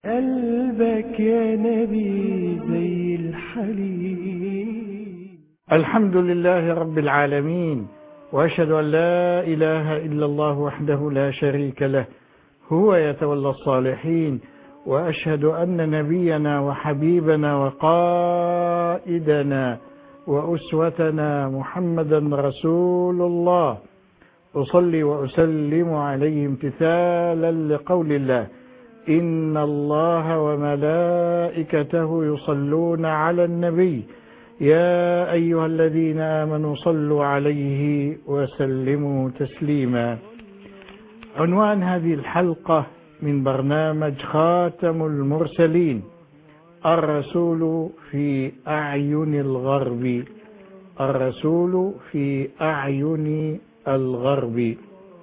قلبك يا نبي زي الحليب. الحمد لله رب العالمين، وأشهد أن لا إله إلا الله وحده لا شريك له، هو يتولى الصالحين. وأشهد أن نبينا وحبيبنا وقائدنا وأسوتنا محمدا رسول الله، أصلي وأسلم عليه امتثالا لقول الله: إن الله وملائكته يصلون على النبي يا أيها الذين آمنوا صلوا عليه وسلموا تسليما. عنوان هذه الحلقة من برنامج خاتم المرسلين: الرسول في أعين الغرب. الرسول في أعين الغرب.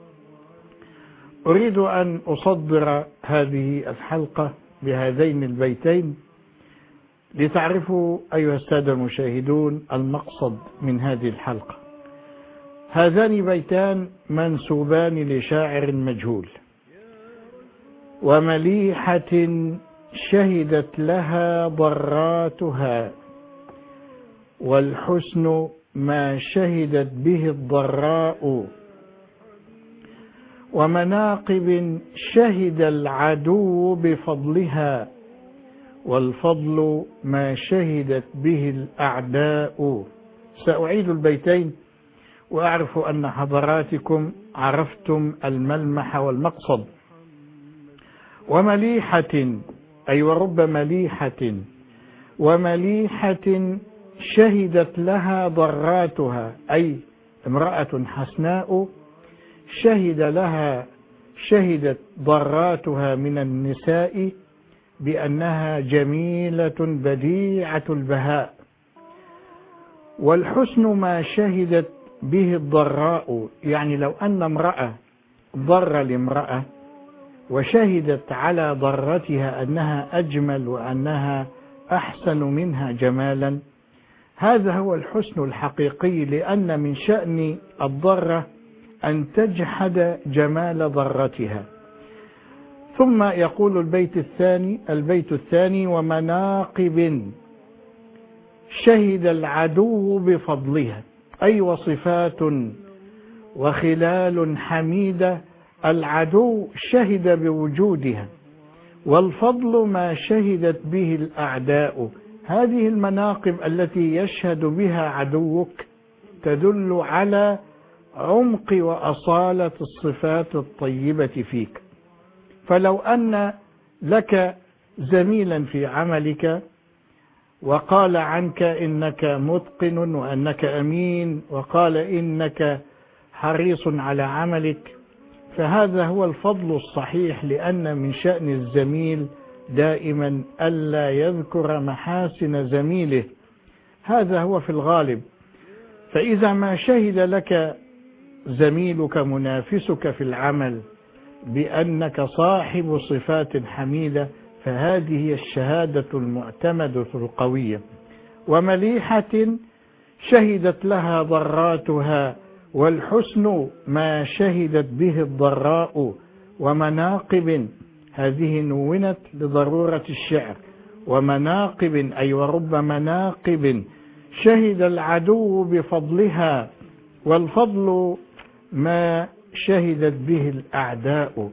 أريد أن أصدر هذه الحلقة بهذين البيتين لتعرفوا أيها السادة المشاهدون المقصد من هذه الحلقة. هذان بيتان منسوبان لشاعر مجهول، ومليحة شهدت لها ضراتها، والحسن ما شهدت به الضراء، ومناقب شهد العدو بفضلها، والفضل ما شهدت به الأعداء. سأعيد البيتين وأعرف أن حضراتكم عرفتم الملمح والمقصد. ومليحة أي ورب مليحة، ومليحة شهدت لها ضراتها أي امرأة حسناء شهدت ضراتها من النساء بأنها جميلة بديعة البهاء. والحسن ما شهدت به الضراء، يعني لو أن امرأة ضر لامرأة وشهدت على ضرتها أنها أجمل وأنها أحسن منها جمالا، هذا هو الحسن الحقيقي، لأن من شأن الضرة أن تجحد جمال ضرتها. ثم يقول البيت الثاني: ومناقب شهد العدو بفضلها، أي وصفات وخلال حميدة العدو شهد بوجودها، والفضل ما شهدت به الأعداء. هذه المناقب التي يشهد بها عدوك تدل على عمق وأصالة الصفات الطيبة فيك. فلو أن لك زميلا في عملك وقال عنك إنك متقن وأنك أمين، وقال إنك حريص على عملك، فهذا هو الفضل الصحيح، لأن من شأن الزميل دائما ألا يذكر محاسن زميله، هذا هو في الغالب. فإذا ما شهد لك زميلك منافسك في العمل بأنك صاحب صفات حميدة، فهذه هي الشهادة المعتمدة القوية. ومليحة شهدت لها ضراتها، والحسن ما شهدت به الضراء، ومناقب هذه نونت لضرورة الشعر. ومناقب أي ورب مناقب شهد العدو بفضلها، والفضل ما شهدت به الأعداء.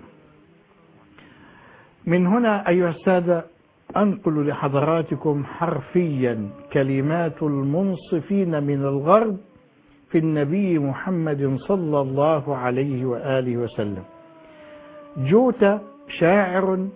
من هنا أيها السادة أنقل لحضراتكم حرفيا كلمات المنصفين من الغرب في النبي محمد صلى الله عليه وآله وسلم. جوتا شاعر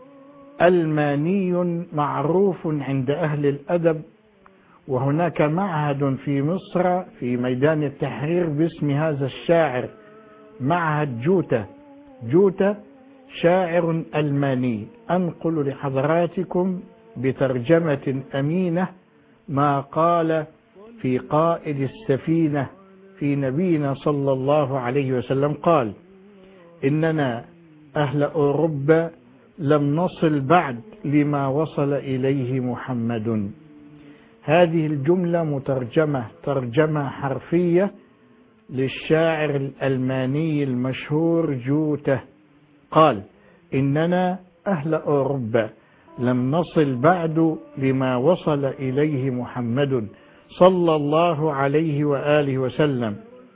ألماني معروف عند أهل الأدب، وهناك معهد في مصر في ميدان التحرير باسم هذا الشاعر، معهد جوتا. جوتا شاعر ألماني. أنقل لحضراتكم بترجمة أمينة ما قال في قائد السفينة في نبينا صلى الله عليه وسلم. قال: إننا أهل أوروبا لم نصل بعد لما وصل إليه محمد. هذه الجملة مترجمة ترجمة حرفية للشاعر الألماني المشهور جوته. قال: إننا أهل أوروبا لم نصل بعد لما وصل إليه محمد صلى الله عليه وآله وسلم.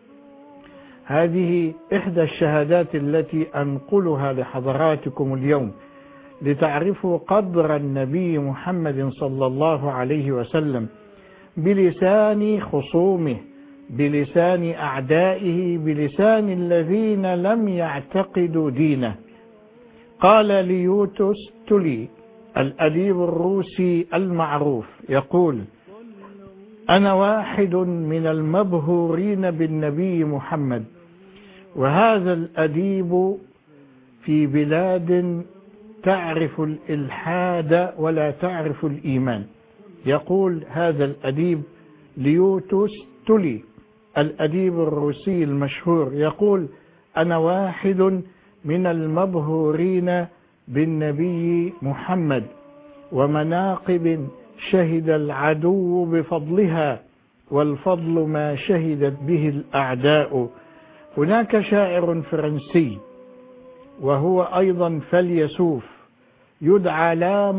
هذه إحدى الشهادات التي أنقلها لحضراتكم اليوم لتعرفوا قدر النبي محمد صلى الله عليه وسلم بلسان خصومه، بلسان أعدائه، بلسان الذين لم يعتقدوا دينه. قال ليوتوس تولي الأديب الروسي المعروف يقول: أنا واحد من المبهورين بالنبي محمد. وهذا الأديب في بلاد تعرف الإلحاد ولا تعرف الإيمان. يقول هذا الأديب ليوتوس تولي الأديب الروسي المشهور، يقول: أنا واحد من المبهورين بالنبي محمد ومناقب شهد العدو بفضلها والفضل ما شهدت به الأعداء. هناك شاعر فرنسي وهو أيضا فيلسوف يدعى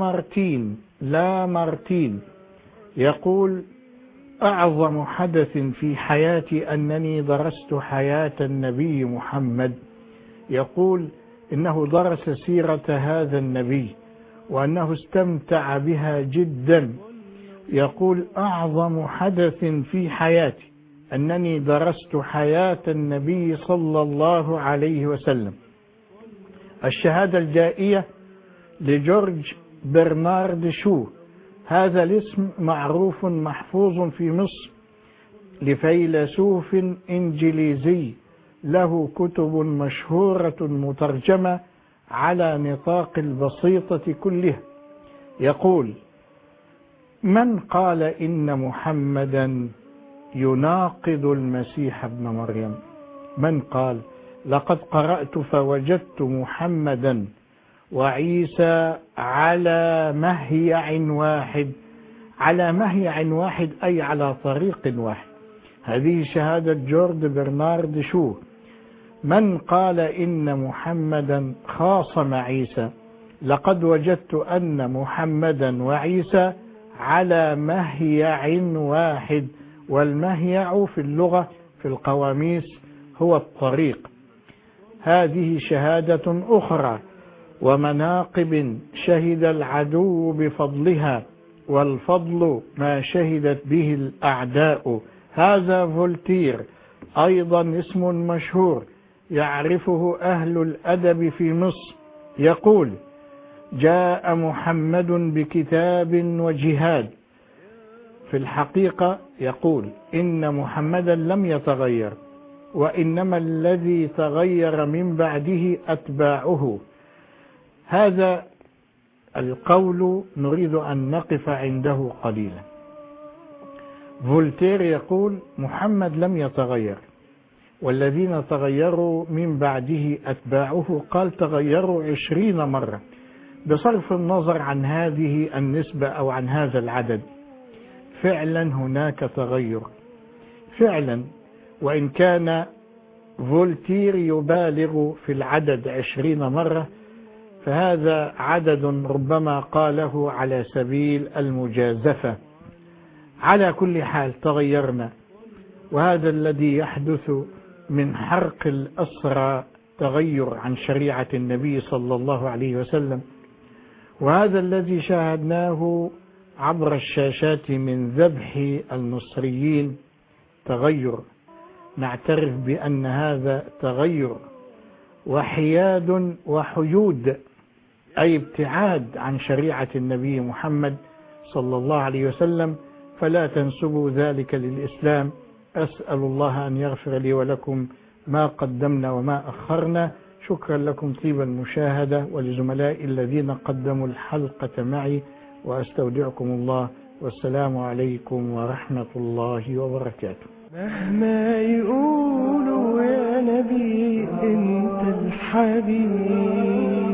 لامارتين يقول: أعظم حدث في حياتي أنني درست حياة النبي محمد. يقول إنه درس سيرة هذا النبي وأنه استمتع بها جدا. يقول: أعظم حدث في حياتي أنني درست حياة النبي صلى الله عليه وسلم. الشهادة الجائية لجورج برنارد شو، هذا الاسم معروف محفوظ في مصر، لفيلسوف إنجليزي له كتب مشهورة مترجمة على نطاق البسيطة كلها. يقول: من قال إن محمدا يناقض المسيح ابن مريم؟ من قال؟ لقد قرأت فوجدت محمدا وعيسى على مهيع واحد. على مهيع واحد أي على طريق واحد. هذه شهادة جورج برنارد شو. من قال إن محمدا خاصم عيسى؟ لقد وجدت أن محمدا وعيسى على مهيع واحد. والمهيع في اللغة في القواميس هو الطريق. هذه شهادة أخرى: ومناقب شهد العدو بفضلها والفضل ما شهدت به الأعداء. هذا فولتير أيضا اسم مشهور يعرفه أهل الأدب في مصر. يقول: جاء محمد بكتاب وجهاد. في الحقيقة يقول إن محمدا لم يتغير، وإنما الذي تغير من بعده أتباعه. هذا القول نريد أن نقف عنده قليلا. فولتير يقول: محمد لم يتغير، والذين تغيروا من بعده أتباعه. قال: تغيروا 20 مرة، بصرف النظر عن هذه النسبة أو عن هذا العدد. فعلا هناك تغير فعلا، وإن كان فولتير يبالغ في العدد 20 مرة، فهذا عدد ربما قاله على سبيل المجازفة. على كل حال تغيرنا، وهذا الذي يحدث من حرق الأسرى تغير عن شريعة النبي صلى الله عليه وسلم، وهذا الذي شاهدناه عبر الشاشات من ذبح المصريين تغير. نعترف بأن هذا تغير وحياد وحيود، أي ابتعاد عن شريعة النبي محمد صلى الله عليه وسلم، فلا تنسبوا ذلك للإسلام. أسأل الله أن يغفر لي ولكم ما قدمنا وما أخرنا. شكرا لكم طيب المشاهدة، ولزملائي الذين قدموا الحلقة معي، وأستودعكم الله، والسلام عليكم ورحمة الله وبركاته. مهما يقولوا يا نبي انت الحبيب.